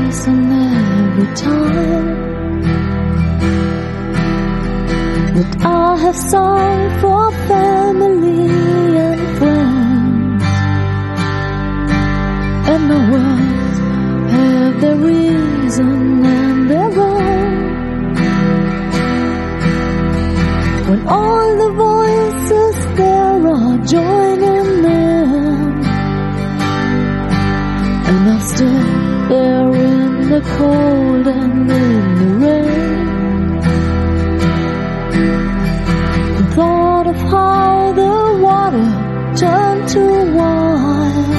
reason every time that I have sung for family and friends, and my words have their reason and their wrong. When all the voices there are joining in, and I'm still there in the cold and in the rain. The thought of how the water turned to wine,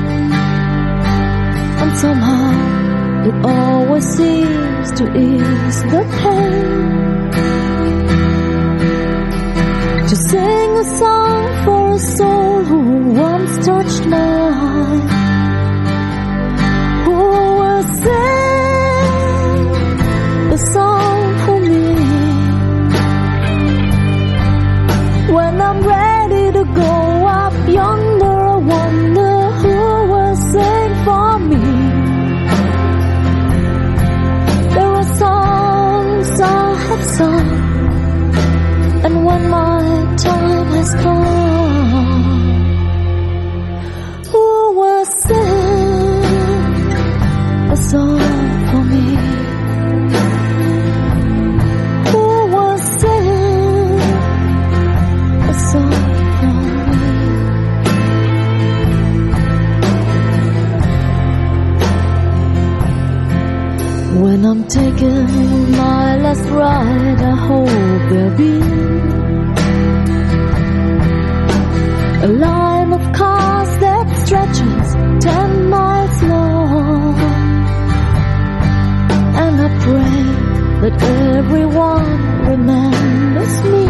and somehow it always seems to ease the pain. To sing a song for a soul who once touched mine, who will sing a song for me. When I'm ready to go up yonder, I wonder who will sing for me. There are songs I have sung, and when my time has come, who will sing a song for me? Who will sing a song for me? When I'm taking my last ride, I hope there'll be a line of cars that stretches 10 miles long, and I pray that everyone remembers me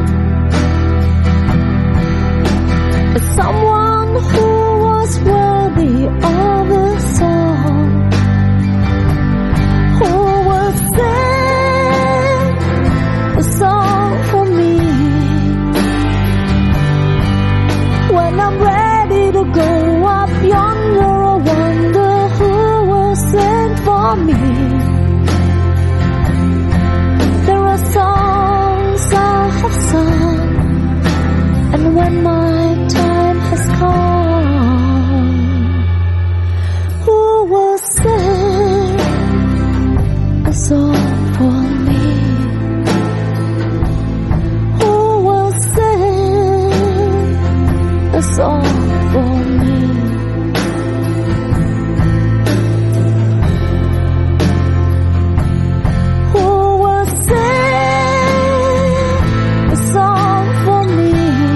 as someone who was worthy of a song, who will sing a song for me. When I'm ready to go up yonder, I wonder who will sing for me. There are songs I have sung, and when my time has come, who will sing a song for me? Who will sing a song for me? Who will sing a song for me?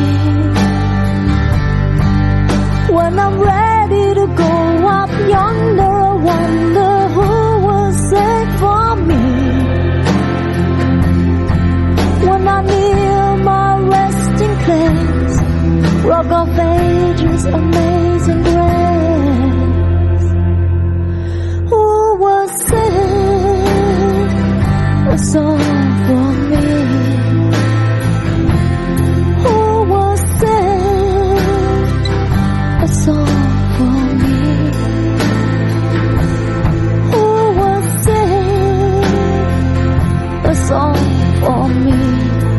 When I'm ready to go up yonder, I wonder who will sing for me. When I'm near my resting place, Rock of Ages, amazing grace, who will sing a song for me? Who will sing a song for me? Who will sing a song for me?